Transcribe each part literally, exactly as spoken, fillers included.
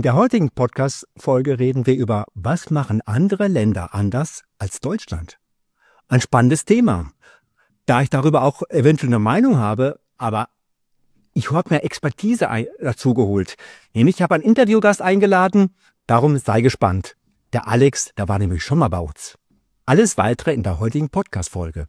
der heutigen Podcast-Folge reden wir über, was machen andere Länder anders als Deutschland? Ein spannendes Thema. Da ich darüber auch eventuell eine Meinung habe, aber ich habe mir Expertise ein, dazu geholt. Nämlich, ich habe einen Interviewgast eingeladen, darum sei gespannt. Der Alex, der war nämlich schon mal bei uns. Alles Weitere in der heutigen Podcast-Folge.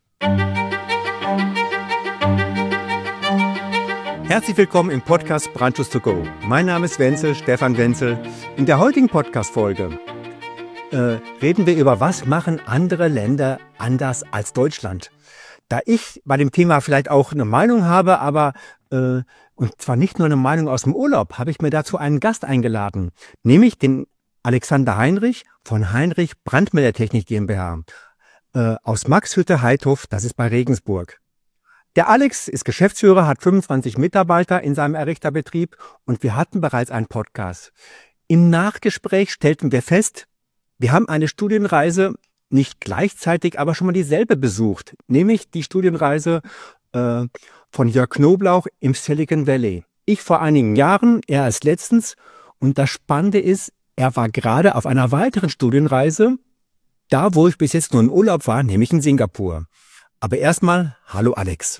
Herzlich willkommen im Podcast Brandschuss to go. Mein Name ist Wenzel, Stefan Wenzel. In der heutigen Podcast-Folge äh, reden wir über, was machen andere Länder anders als Deutschland. Da ich bei dem Thema vielleicht auch eine Meinung habe, aber äh, und zwar nicht nur eine Meinung aus dem Urlaub, habe ich mir dazu einen Gast eingeladen, nämlich den Alexander Heinrich von Heinrich Brandmeldertechnik GmbH äh, aus Maxhütte-Heidhof, das ist bei Regensburg. Der Alex ist Geschäftsführer, hat fünfundzwanzig Mitarbeiter in seinem Errichterbetrieb und wir hatten bereits einen Podcast. Im Nachgespräch stellten wir fest, wir haben eine Studienreise nicht gleichzeitig, aber schon mal dieselbe besucht, nämlich die Studienreise äh, von Jörg Knoblauch im Silicon Valley. Ich vor einigen Jahren, er als letztens, und das Spannende ist, er war gerade auf einer weiteren Studienreise, da wo ich bis jetzt nur im Urlaub war, nämlich in Singapur. Aber erstmal, hallo Alex.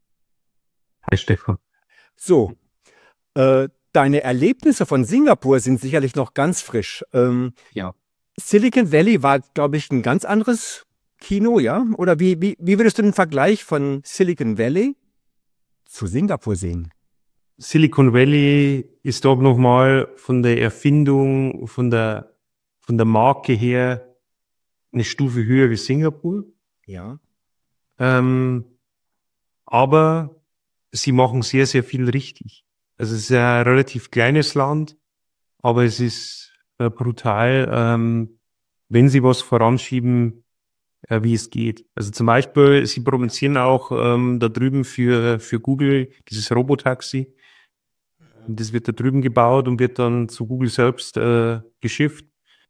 Hi Stefan. So, äh, deine Erlebnisse von Singapur sind sicherlich noch ganz frisch. Ähm, Ja. Silicon Valley war, glaube ich, ein ganz anderes Kino, ja? Oder wie, wie, wie würdest du den Vergleich von Silicon Valley zu Singapur sehen? Silicon Valley ist doch nochmal von der Erfindung, von der, von der Marke her eine Stufe höher wie Singapur. Ja. Ähm, aber sie machen sehr, sehr viel richtig. Also es ist ein relativ kleines Land, aber es ist äh, brutal, ähm, wenn sie was voranschieben, äh, wie es geht. Also zum Beispiel, sie produzieren auch ähm, da drüben für, für Google dieses Robotaxi. Das wird da drüben gebaut und wird dann zu Google selbst äh, geschifft.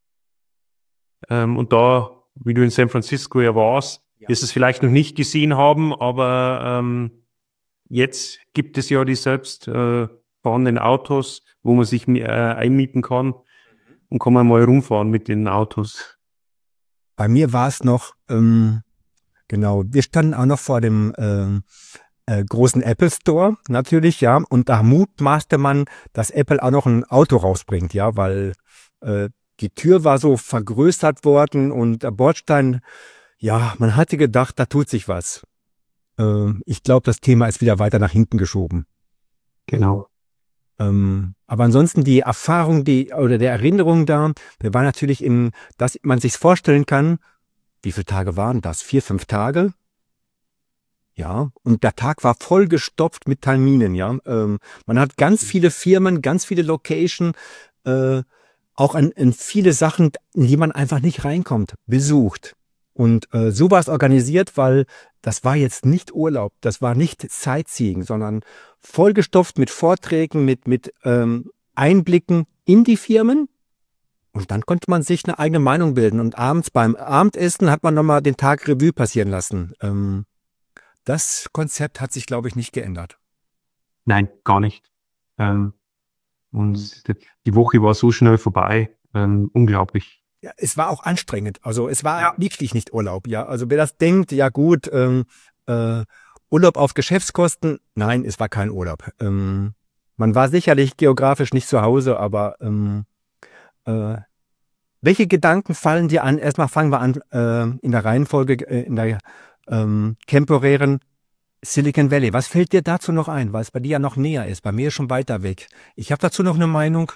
Ähm, und da, wie du in San Francisco ja warst, Ja. wirst du es vielleicht noch nicht gesehen haben, aber ähm, jetzt gibt es ja die selbst äh, fahrenden Autos, wo man sich äh, einmieten kann und kann man mal rumfahren mit den Autos. Bei mir war es noch, ähm, genau, wir standen auch noch vor dem ähm, äh, großen Apple Store, natürlich, ja, und da mutmaßte man, dass Apple auch noch ein Auto rausbringt, ja, weil äh, die Tür war so vergrößert worden und der Bordstein, ja, man hatte gedacht, da tut sich was. Äh, ich glaube, das Thema ist wieder weiter nach hinten geschoben. Genau. Ähm, aber ansonsten die Erfahrung, die oder der Erinnerung da, wir waren natürlich in, dass man sich vorstellen kann, wie viele Tage waren das? Vier, fünf Tage? Ja, und der Tag war vollgestopft mit Terminen, ja. Ähm, man hat ganz viele Firmen, ganz viele Location, äh, auch an, an viele Sachen, in die man einfach nicht reinkommt, besucht. Und äh, so war es organisiert, weil das war jetzt nicht Urlaub, das war nicht Sightseeing, sondern vollgestopft mit Vorträgen, mit, mit ähm, Einblicken in die Firmen. Und dann konnte man sich eine eigene Meinung bilden. Und abends beim Abendessen hat man nochmal den Tag Revue passieren lassen. Ähm, das Konzept hat sich, glaube ich, nicht geändert. Nein, gar nicht. Ähm, und die Woche war so schnell vorbei. Ähm, unglaublich. Ja, es war auch anstrengend. Also es war ja wirklich nicht Urlaub. Ja, also wer das denkt, ja gut, ähm, äh, Urlaub auf Geschäftskosten, nein, es war kein Urlaub. Ähm, man war sicherlich geografisch nicht zu Hause, aber ähm, äh, welche Gedanken fallen dir an? Erstmal fangen wir an äh, in der Reihenfolge, äh, in der ähm, temporären Silicon Valley. Was fällt dir dazu noch ein, weil es bei dir ja noch näher ist? Bei mir ist schon weiter weg. Ich habe dazu noch eine Meinung.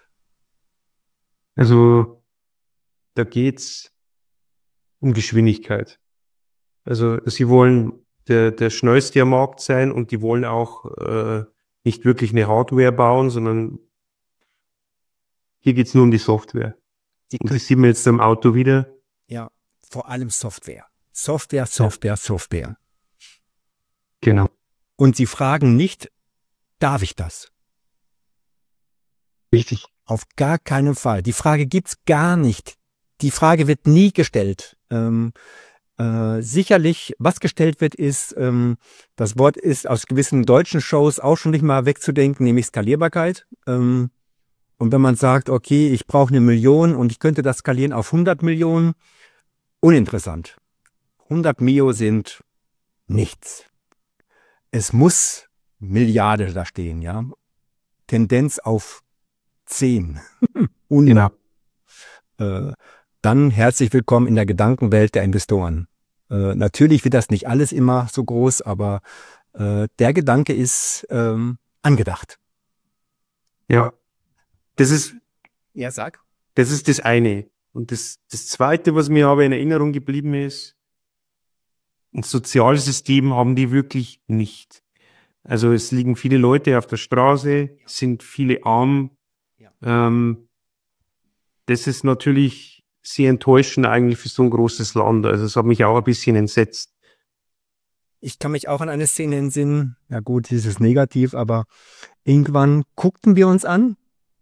Also da geht's um Geschwindigkeit. Also sie wollen der, der schnellste am Markt sein und die wollen auch äh, nicht wirklich eine Hardware bauen, sondern hier geht's nur um die Software. Die Und das sieht man jetzt im Auto wieder. Ja, vor allem Software. Software, Software, Software. Genau. Und sie fragen nicht, darf ich das? Richtig. Auf gar keinen Fall. Die Frage gibt's gar nicht. Die Frage wird nie gestellt. Ähm, äh, sicherlich, was gestellt wird, ist, ähm, das Wort ist aus gewissen deutschen Shows auch schon nicht mal wegzudenken, nämlich Skalierbarkeit. Ähm, Und wenn man sagt, okay, ich brauche eine Million und ich könnte das skalieren auf hundert Millionen, uninteressant. hundert Mio sind nichts. Es muss Milliarde da stehen, ja. Tendenz auf zehn. Genau. Äh, dann herzlich willkommen in der Gedankenwelt der Investoren. Äh, natürlich wird das nicht alles immer so groß, aber äh, der Gedanke ist ähm, angedacht. Ja, das ist, Ja, sag. das ist das eine. Und das, das zweite, was mir aber in Erinnerung geblieben ist, ein Sozialsystem haben die wirklich nicht. Also es liegen viele Leute auf der Straße, es sind viele arm. Ja. Ähm, das ist natürlich sehr enttäuschend eigentlich für so ein großes Land. Also es hat mich auch ein bisschen entsetzt. Ich kann mich auch an eine Szene entsinnen. Ja gut, die ist negativ, aber irgendwann guckten wir uns an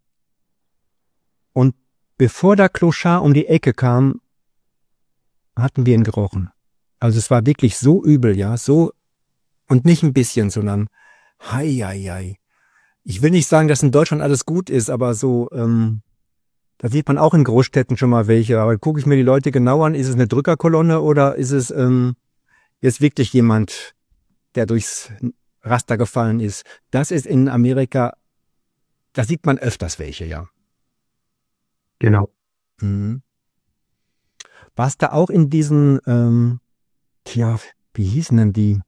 und bevor der Clochard um die Ecke kam, hatten wir ihn gerochen. Also es war wirklich so übel, ja, so und nicht ein bisschen, sondern hei, hei, hei. Ich will nicht sagen, dass in Deutschland alles gut ist, aber so, ähm, da sieht man auch in Großstädten schon mal welche. Aber gucke ich mir die Leute genau an, ist es eine Drückerkolonne oder ist es ähm, jetzt wirklich jemand, der durchs Raster gefallen ist? Das ist in Amerika, da sieht man öfters welche, ja. Genau. Mhm. Warst du auch in diesen, ähm, tja, wie hießen denn die?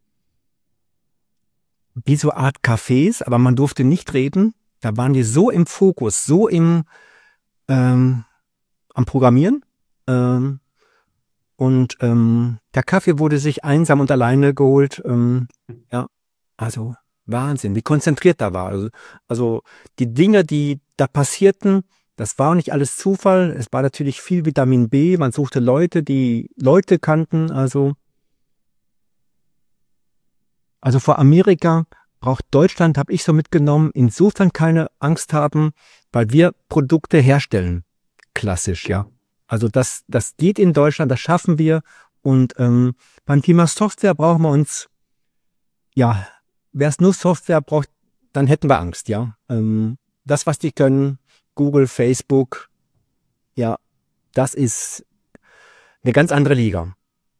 Wie so Art Cafés, aber man durfte nicht reden. Da waren die so im Fokus, so im ähm, am Programmieren. Ähm, und ähm, der Kaffee wurde sich einsam und alleine geholt. Ähm, ja, also Wahnsinn, wie konzentriert da war. Also, also die Dinge, die da passierten, das war nicht alles Zufall. Es war natürlich viel Vitamin B. Man suchte Leute, die Leute kannten. Also, also vor Amerika braucht Deutschland, habe ich so mitgenommen, insofern keine Angst haben, weil wir Produkte herstellen. Klassisch, ja. Also das, das geht in Deutschland, das schaffen wir. Und ähm, beim Thema Software brauchen wir uns, ja, wer es nur Software braucht, dann hätten wir Angst, ja. Ähm, das, was die können, Google, Facebook, ja, das ist eine ganz andere Liga.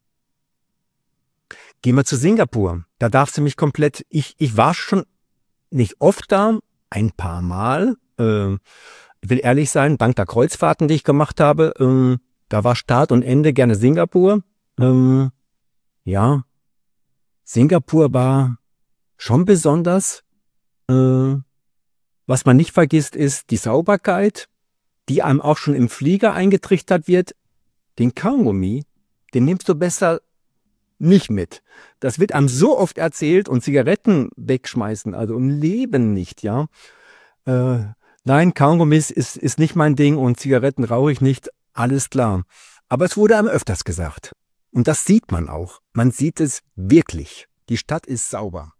Gehen wir zu Singapur. Da darfst du mich komplett, ich, ich war schon nicht oft da, ein paar Mal. Äh, ich will ehrlich sein, dank der Kreuzfahrten, die ich gemacht habe, ähm, da war Start und Ende gerne Singapur. Ähm, ja, Singapur war schon besonders. Äh, was man nicht vergisst, ist die Sauberkeit, die einem auch schon im Flieger eingetrichtert wird. Den Kaugummi, den nimmst du besser nicht mit. Das wird einem so oft erzählt und Zigaretten wegschmeißen, also im Leben nicht, ja. Äh, nein, Kaugummis ist, ist nicht mein Ding und Zigaretten rauche ich nicht, alles klar. Aber es wurde einem öfters gesagt. Und das sieht man auch. Man sieht es wirklich. Die Stadt ist sauber.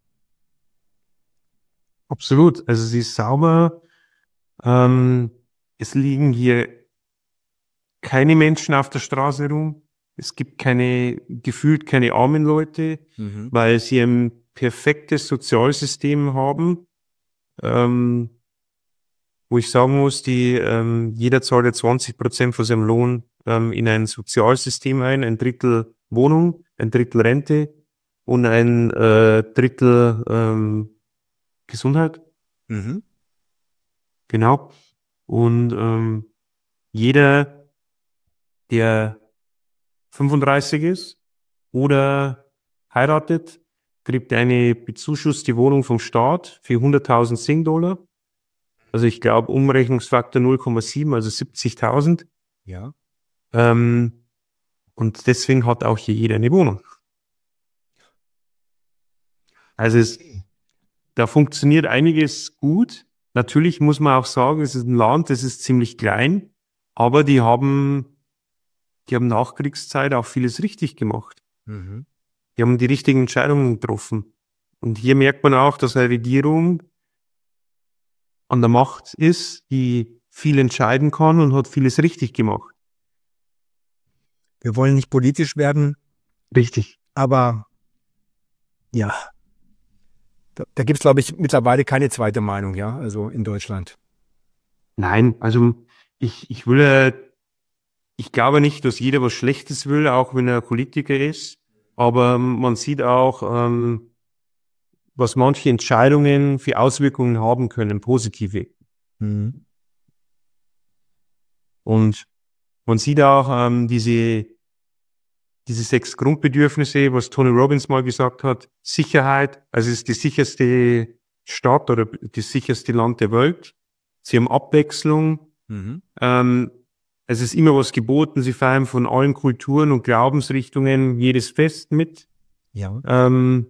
Absolut. Also sie ist sauber. Ähm, es liegen hier keine Menschen auf der Straße rum. Es gibt keine, gefühlt keine armen Leute, Mhm. weil sie ein perfektes Sozialsystem haben, ähm, wo ich sagen muss, die, ähm, jeder zahlt ja zwanzig Prozent von seinem Lohn ähm, in ein Sozialsystem ein, ein Drittel Wohnung, ein Drittel Rente und ein äh, Drittel ähm, Gesundheit. Mhm. Genau. Und ähm, jeder, der fünfunddreißig ist oder heiratet, kriegt eine bezuschusste Wohnung vom Staat für hunderttausend Sing-Dollar. Also ich glaube Umrechnungsfaktor null Komma sieben, also siebzigtausend. Ja. Ähm, und deswegen hat auch hier jeder eine Wohnung. Also es, da funktioniert einiges gut. Natürlich muss man auch sagen, es ist ein Land, das ist ziemlich klein, aber die haben, die haben Nachkriegszeit auch vieles richtig gemacht. Mhm. Die haben die richtigen Entscheidungen getroffen. Und hier merkt man auch, dass eine Regierung an der Macht ist, die viel entscheiden kann und hat vieles richtig gemacht. Wir wollen nicht politisch werden, Richtig. aber ja, da, da gibt es, glaube ich, mittlerweile keine zweite Meinung, ja, also in Deutschland. Nein, also ich, ich will, äh, ich glaube nicht, dass jeder was Schlechtes will, auch wenn er Politiker ist. Aber man sieht auch, ähm, was manche Entscheidungen für Auswirkungen haben können, positive. Mhm. Und man sieht auch ähm, diese, diese sechs Grundbedürfnisse, was Tony Robbins mal gesagt hat. Sicherheit, also es ist die sicherste Stadt oder das sicherste Land der Welt. Sie haben Abwechslung. Mhm. Ähm, es ist immer was geboten. Sie feiern von allen Kulturen und Glaubensrichtungen jedes Fest mit. Ja. Ähm,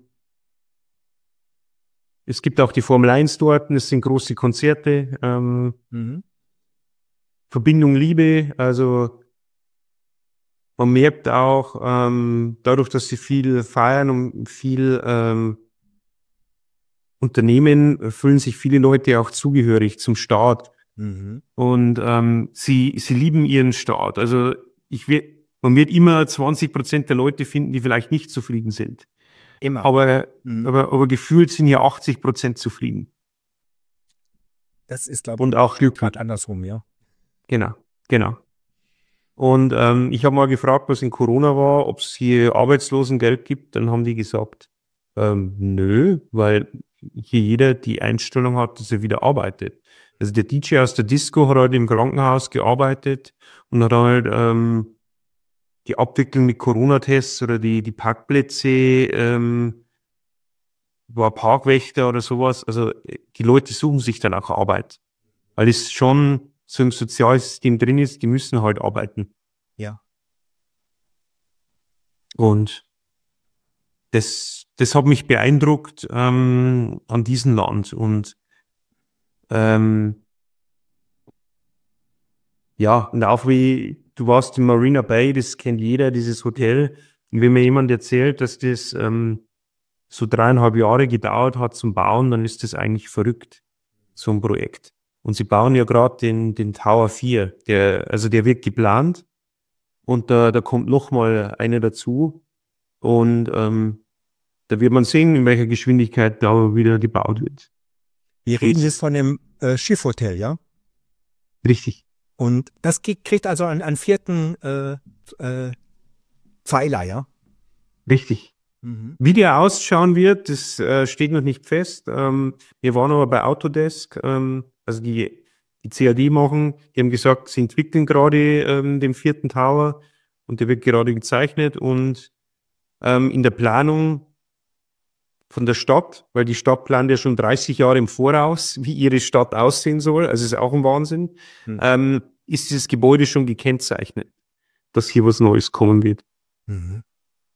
es gibt auch die Formel eins dort. Es sind große Konzerte. Ähm, Mhm. Verbindung, Liebe. Also man merkt auch, ähm, dadurch, dass sie viel feiern und viel ähm, Unternehmen, fühlen sich viele Leute auch zugehörig zum Staat. Mhm. Und ähm, sie, sie lieben ihren Staat. Also ich will, man wird immer zwanzig Prozent der Leute finden, die vielleicht nicht zufrieden sind. Immer. Aber, Mhm. aber, aber gefühlt sind ja achtzig Prozent zufrieden. Das ist, glaube Und auch ich, gerade glücklich. andersrum, ja. Genau, genau. Und ähm, ich habe mal gefragt, was in Corona war, ob es hier Arbeitslosengeld gibt. Dann haben die gesagt, ähm, nö, weil hier jeder die Einstellung hat, dass er wieder arbeitet. Also der D J aus der Disco hat halt im Krankenhaus gearbeitet und hat halt ähm, die Abwicklung mit Corona-Tests oder die, die Parkplätze, ähm, war Parkwächter oder sowas. Also die Leute suchen sich dann auch Arbeit, weil es schon so im Sozialsystem drin ist, die müssen halt arbeiten. Ja. Und das, das hat mich beeindruckt ähm, an diesem Land. Und ähm, ja, und auch wie du warst in Marina Bay, das kennt jeder, dieses Hotel. Und wenn mir jemand erzählt, dass das ähm, so dreieinhalb Jahre gedauert hat zum Bauen, dann ist das eigentlich verrückt, so ein Projekt. Und sie bauen ja gerade den, den Tower vier, der, also der wird geplant und da, da kommt noch mal einer dazu und ähm, da wird man sehen, in welcher Geschwindigkeit da wieder gebaut wird. Wir reden Und jetzt von dem äh, Schiffhotel, ja? richtig, Und das ge- kriegt also einen, einen vierten äh, äh, Pfeiler, ja? richtig. Mhm. Wie der ausschauen wird, das äh, steht noch nicht fest. Ähm, wir waren aber bei Autodesk, ähm, also die, die C A D machen, die haben gesagt, sie entwickeln gerade ähm, den vierten Tower und der wird gerade gezeichnet und ähm, in der Planung von der Stadt, weil die Stadt plant ja schon dreißig Jahre im Voraus, wie ihre Stadt aussehen soll, also ist auch ein Wahnsinn, Mhm. ähm, ist dieses Gebäude schon gekennzeichnet, dass hier was Neues kommen wird. Mhm.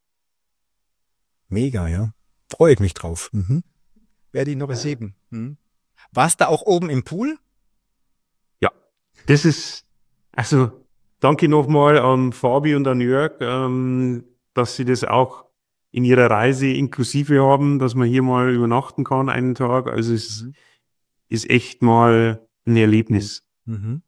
Mega, ja. Freue ich mich drauf. Mhm. Werde ich noch erleben. Mhm. Warst du auch oben im Pool? Ja, das ist, also danke nochmal an Fabi und an Jörg, ähm, dass sie das auch in ihrer Reise inklusive haben, dass man hier mal übernachten kann einen Tag. Also es Mhm. ist echt mal ein Erlebnis. Mhm.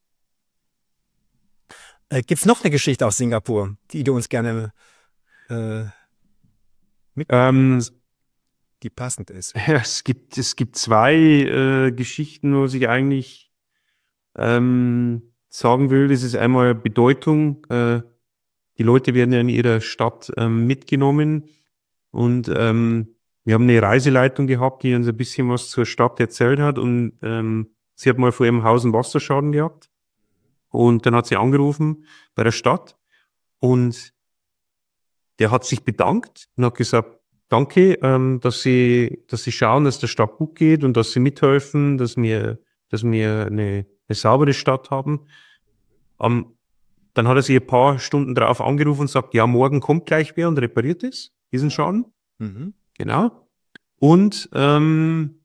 Äh, Gibt es noch eine Geschichte aus Singapur, die du uns gerne äh, mitgeben Ähm, kannst, die passend ist? ja, es gibt, es gibt zwei äh, Geschichten, wo ich eigentlich ähm, sagen will. Das ist einmal Bedeutung. Äh, die Leute werden ja in ihrer Stadt ähm, mitgenommen. Und ähm, wir haben eine Reiseleitung gehabt, die uns ein bisschen was zur Stadt erzählt hat. Und ähm, sie hat mal vor ihrem Haus einen Wasserschaden gehabt. Und dann hat sie angerufen bei der Stadt. Und der hat sich bedankt und hat gesagt, danke, ähm, dass sie, dass sie schauen, dass der Stadt gut geht und dass sie mithelfen, dass wir, dass wir eine, eine saubere Stadt haben. Ähm, dann hat er sie ein paar Stunden darauf angerufen und sagt, ja, morgen kommt gleich wer und repariert es, diesen Schaden. Mhm. Genau. Und ähm,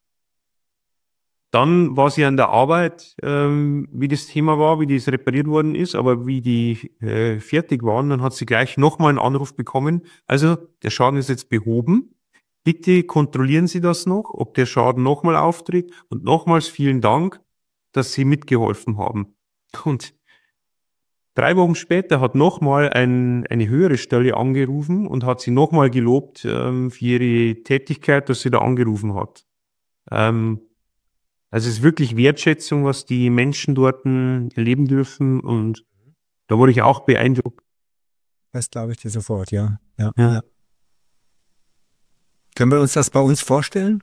dann war sie an der Arbeit, ähm, wie das Thema war, wie das repariert worden ist, aber wie die äh, fertig waren, dann hat sie gleich nochmal einen Anruf bekommen. Also der Schaden ist jetzt behoben. Bitte kontrollieren Sie das noch, ob der Schaden nochmal auftritt. Und nochmals vielen Dank, dass Sie mitgeholfen haben. Und drei Wochen später hat nochmal ein, eine höhere Stelle angerufen und hat sie nochmal gelobt ähm, für ihre Tätigkeit, dass sie da angerufen hat. Ähm, Also es ist wirklich Wertschätzung, was die Menschen dort erleben dürfen und da wurde ich auch beeindruckt. Das glaube ich dir sofort, ja. ja. Ja. Können wir uns das bei uns vorstellen?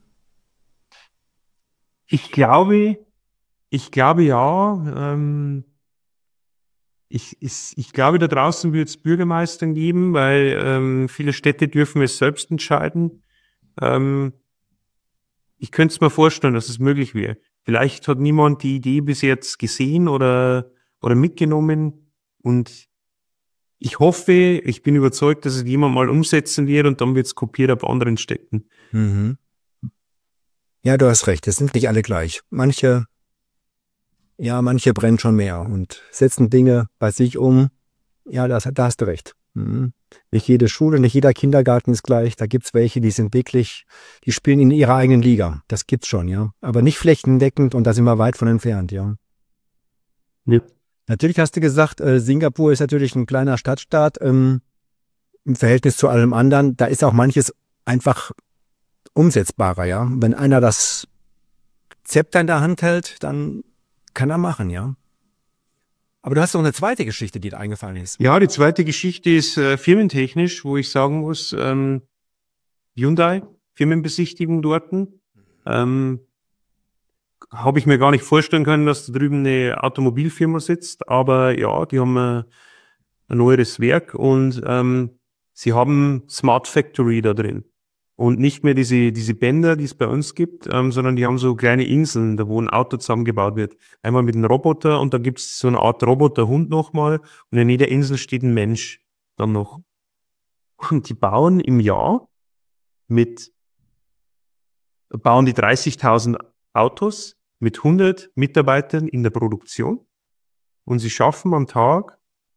Ich glaube, ich glaube ja. Ähm, ich, ich, ich glaube, da draußen wird es Bürgermeistern geben, weil ähm, viele Städte dürfen es selbst entscheiden. Ähm, ich könnte es mir vorstellen, dass es möglich wäre. Vielleicht hat niemand die Idee bis jetzt gesehen oder, oder mitgenommen und ich hoffe, ich bin überzeugt, dass es jemand mal umsetzen wird und dann wird es kopiert auf anderen Städten. Mhm. Ja, du hast recht, es sind nicht alle gleich. Manche, ja, manche brennen schon mehr und setzen Dinge bei sich um. Ja, das, da hast du recht. Mhm. Nicht jede Schule, nicht jeder Kindergarten ist gleich. Da gibt's welche, die sind wirklich, die spielen in ihrer eigenen Liga. Das gibt's schon, ja. Aber nicht flächendeckend und da sind wir weit von entfernt, ja. Ja. Natürlich hast du gesagt, äh, Singapur ist natürlich ein kleiner Stadtstaat ähm, im Verhältnis zu allem anderen. Da ist auch manches einfach umsetzbarer, ja. Wenn einer das Zepter in der Hand hält, dann kann er machen, ja. Aber du hast noch eine zweite Geschichte, die dir eingefallen ist. Ja, die zweite Geschichte ist äh, firmentechnisch, wo ich sagen muss, ähm, Hyundai, Firmenbesichtigung dort. Ähm, habe ich mir gar nicht vorstellen können, dass da drüben eine Automobilfirma sitzt, aber ja, die haben äh, ein neueres Werk und ähm, sie haben Smart Factory da drin. Und nicht mehr diese, diese Bänder, die es bei uns gibt, ähm, sondern die haben so kleine Inseln, da wo ein Auto zusammengebaut wird. Einmal mit einem Roboter und dann gibt es so eine Art Roboterhund nochmal und in jeder Insel steht ein Mensch dann noch. Und die bauen im Jahr mit, bauen die dreißigtausend Autos mit hundert Mitarbeitern in der Produktion und sie schaffen am Tag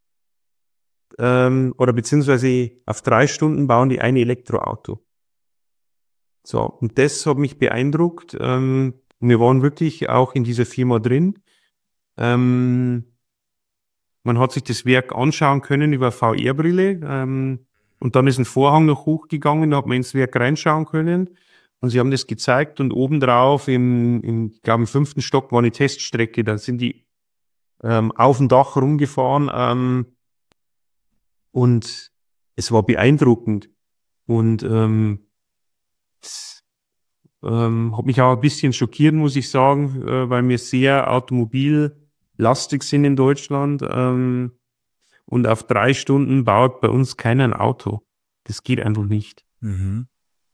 ähm, oder beziehungsweise auf drei Stunden bauen die ein Elektroauto. So, und das hat mich beeindruckt. Ähm, wir waren wirklich auch in dieser Firma drin. Ähm, man hat sich das Werk anschauen können über V R-Brille. Ähm, und dann ist ein Vorhang noch hochgegangen, da hat man ins Werk reinschauen können. Und sie haben das gezeigt und obendrauf im, im, ich glaube, im fünften Stock war eine Teststrecke. Da sind die ähm, auf dem Dach rumgefahren. Ähm, und es war beeindruckend. Und ähm, Ähm, hat mich auch ein bisschen schockiert, muss ich sagen, äh, weil wir sehr automobillastig sind in Deutschland. Ähm, und auf drei Stunden baut bei uns keiner ein Auto. Das geht einfach nicht. Mhm.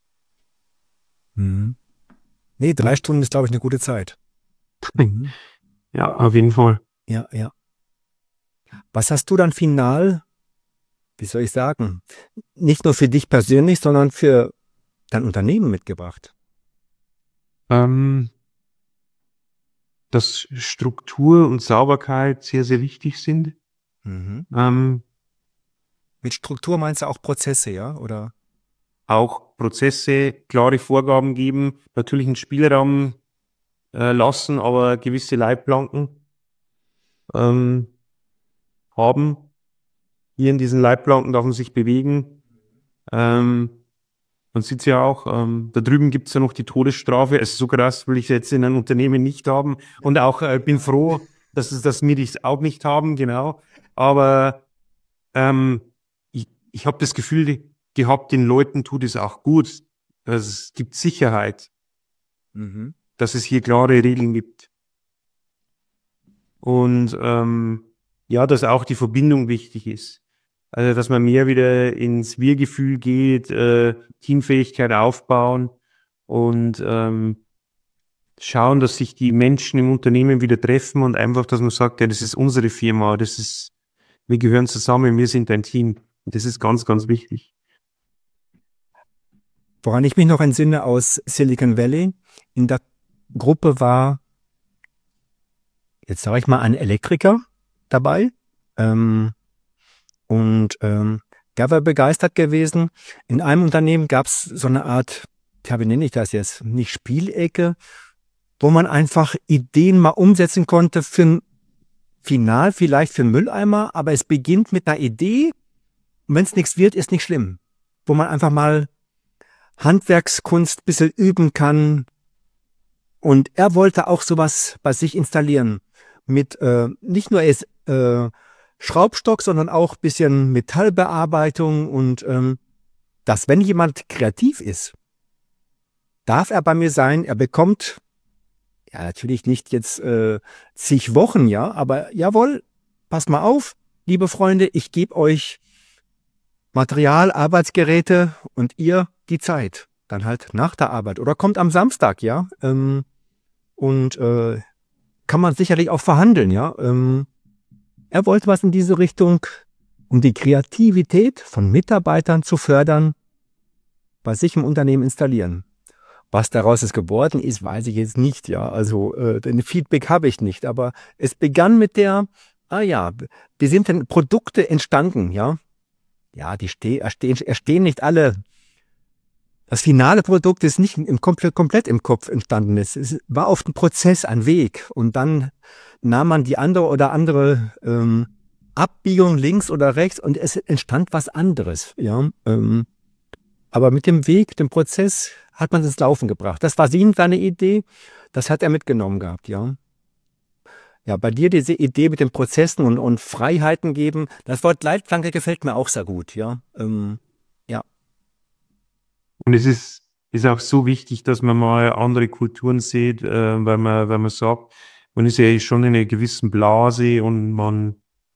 Mhm. Nee, drei Stunden ist, glaube ich, eine gute Zeit. Mhm. Ja, auf jeden Fall. Ja, ja. Was hast du dann final, wie soll ich sagen, nicht nur für dich persönlich, sondern für dein Unternehmen mitgebracht? Ähm, dass Struktur und Sauberkeit sehr, sehr wichtig sind. Mhm. Ähm, Mit Struktur meinst du auch Prozesse, ja? Oder? auch Prozesse, klare Vorgaben geben, natürlich einen Spielraum äh, lassen, aber gewisse Leitplanken ähm, haben. Hier in diesen Leitplanken darf man sich bewegen. Ähm, man sieht ja auch, ähm, da drüben gibt's ja noch die Todesstrafe. Also so krass will ich jetzt in einem Unternehmen nicht haben. Und auch äh, bin froh, dass, es, dass wir das auch nicht haben, genau. Aber ähm, ich, ich habe das Gefühl gehabt, den Leuten tut es auch gut. Also es gibt Sicherheit, Mhm. dass es hier klare Regeln gibt. Und ähm, ja, dass auch die Verbindung wichtig ist. Also, dass man mehr wieder ins Wir-Gefühl geht, äh, Teamfähigkeit aufbauen und ähm, schauen, dass sich die Menschen im Unternehmen wieder treffen und einfach, dass man sagt, ja, das ist unsere Firma, das ist, wir gehören zusammen, wir sind ein Team. Das ist ganz, ganz wichtig. Woran ich mich noch entsinne aus Silicon Valley, in der Gruppe war, jetzt sage ich mal, ein Elektriker dabei. Ähm, und ähm, der war begeistert gewesen. In einem Unternehmen gab es so eine Art, ja, wie nenne ich das jetzt, nicht Spielecke, wo man einfach Ideen mal umsetzen konnte für ein Final, vielleicht für einen Mülleimer, aber es beginnt mit einer Idee und wenn es nichts wird, ist nicht schlimm. Wo man einfach mal Handwerkskunst ein bisschen üben kann, Und er wollte auch sowas bei sich installieren. Mit äh, nicht nur es, äh, Schraubstock, sondern auch ein bisschen Metallbearbeitung. Und ähm, dass, wenn jemand kreativ ist, darf er bei mir sein. Er bekommt, ja natürlich nicht jetzt äh, zig Wochen, ja, aber jawohl, passt mal auf, liebe Freunde, ich gebe euch Material, Arbeitsgeräte und ihr die Zeit. Dann halt nach der Arbeit oder kommt am Samstag, ja. Ähm, und äh, kann man sicherlich auch verhandeln, ja. Ähm, er wollte was in diese Richtung, um die Kreativität von Mitarbeitern zu fördern, bei sich im Unternehmen installieren. Was daraus ist geworden ist, weiß ich jetzt nicht, ja. Also äh, den Feedback habe ich nicht, aber es begann mit der, ah ja, wie sind denn Produkte entstanden, ja. Ja, die steh, erstehen, erstehen nicht alle. Das finale Produkt ist nicht im, komplett, komplett im Kopf entstanden. Es, es war oft ein Prozess, ein Weg. Und dann nahm man die andere oder andere ähm, Abbiegung links oder rechts und es entstand was anderes. Ja? Ähm, aber mit dem Weg, dem Prozess hat man es ins Laufen gebracht. Das war seine Idee. Das hat er mitgenommen gehabt. Ja, ja, bei dir diese Idee mit den Prozessen und, und Freiheiten geben. Das Wort Leitplanke gefällt mir auch sehr gut. Ja. Ähm, ja. Und es ist, ist auch so wichtig, dass man mal andere Kulturen sieht, äh, weil man, weil man sagt, man ist ja schon in einer gewissen Blase und man,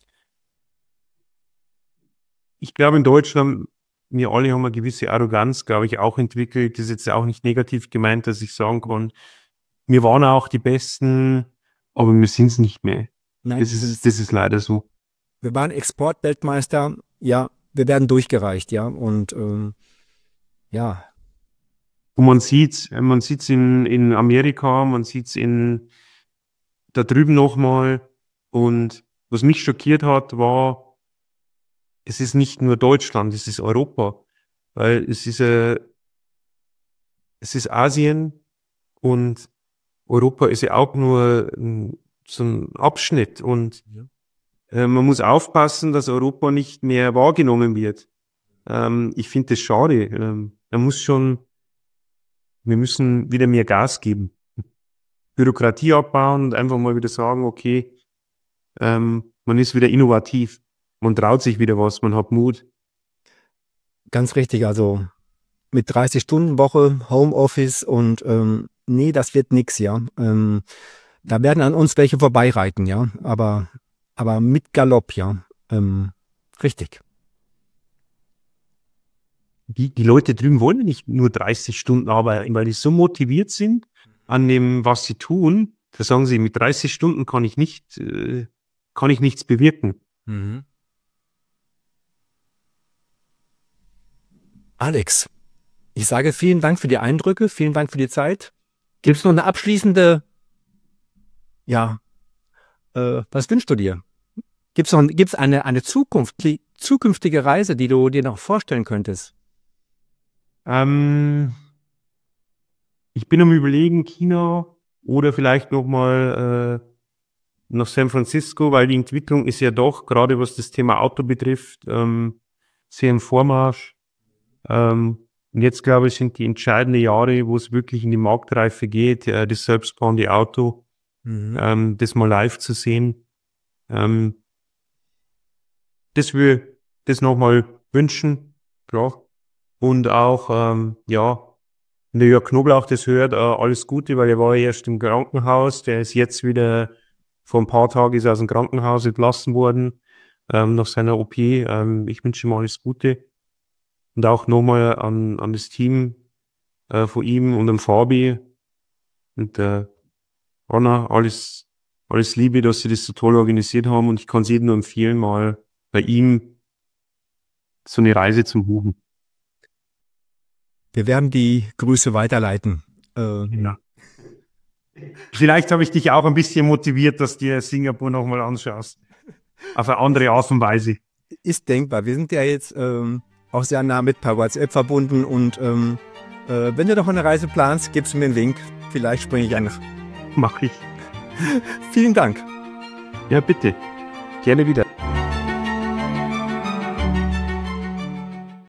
ich glaube in Deutschland, wir alle haben eine gewisse Arroganz, glaube ich, auch entwickelt. Das ist jetzt auch nicht negativ gemeint, dass ich sagen kann, wir waren auch die Besten, aber wir sind es nicht mehr. Nein, das ist, das ist leider so. Wir waren Exportweltmeister, ja, wir werden durchgereicht, ja, und ähm, ja. Und man sieht's, man sieht's in, in Amerika, man sieht's in, da drüben nochmal. Und was mich schockiert hat, war, es ist nicht nur Deutschland, es ist Europa. Weil es ist, äh, es ist Asien und Europa ist ja auch nur ein, so ein Abschnitt. Und Ja. äh, man muss aufpassen, dass Europa nicht mehr wahrgenommen wird. Ähm, ich finde das schade. Ähm, man muss schon, wir müssen wieder mehr Gas geben. Bürokratie abbauen und einfach mal wieder sagen, okay, ähm, man ist wieder innovativ. Man traut sich wieder was, man hat Mut. Ganz richtig, also mit dreißig-Stunden-Woche, Homeoffice und ähm, nee, das wird nix, ja. Ähm, da werden an uns welche vorbeireiten, ja, aber, aber mit Galopp, ja. Ähm, richtig. Die, die Leute drüben wollen nicht nur dreißig Stunden arbeiten, weil die so motiviert sind an dem, was sie tun. Da sagen sie, mit dreißig Stunden kann ich nicht, äh, kann ich nichts bewirken. Mhm. Alex, ich sage vielen Dank für die Eindrücke, vielen Dank für die Zeit. Gibt es noch eine abschließende, ja, äh, was wünschst du dir? Gibt es gibt's eine, eine Zukunft, die, zukünftige Reise, die du dir noch vorstellen könntest? Ähm, ich bin am Überlegen, China oder vielleicht nochmal äh, nach San Francisco, weil die Entwicklung ist ja doch, gerade was das Thema Auto betrifft, ähm, sehr im Vormarsch. Ähm, und jetzt, glaube ich, sind die entscheidenden Jahre, wo es wirklich in die Marktreife geht, äh, das selbstfahrende Auto, Mhm. ähm, das mal live zu sehen. Ähm, das will das nochmal wünschen, klar. Und auch, ähm, ja, wenn der Jörg Knoblauch das hört, äh, alles Gute, weil er war ja erst im Krankenhaus, der ist jetzt wieder, vor ein paar Tagen ist er aus dem Krankenhaus entlassen worden, ähm, nach seiner O P. Ähm, ich wünsche ihm alles Gute. Und auch nochmal an, an das Team äh, von ihm und dem Fabi und der Anna, alles, alles Liebe, dass sie das so toll organisiert haben. Und ich kann es jedem nur empfehlen, mal bei ihm so eine Reise zu buchen. Wir werden die Grüße weiterleiten. Äh, Ja. Vielleicht habe ich dich auch ein bisschen motiviert, dass du dir Singapur nochmal anschaust. Auf eine andere Art und Weise. Ist denkbar. Wir sind ja jetzt ähm, auch sehr nah mit per WhatsApp verbunden und ähm, äh, wenn du noch eine Reise planst, gibst du mir einen Link. Vielleicht springe ich einfach. Mach ich. Vielen Dank. Ja, bitte. Gerne wieder.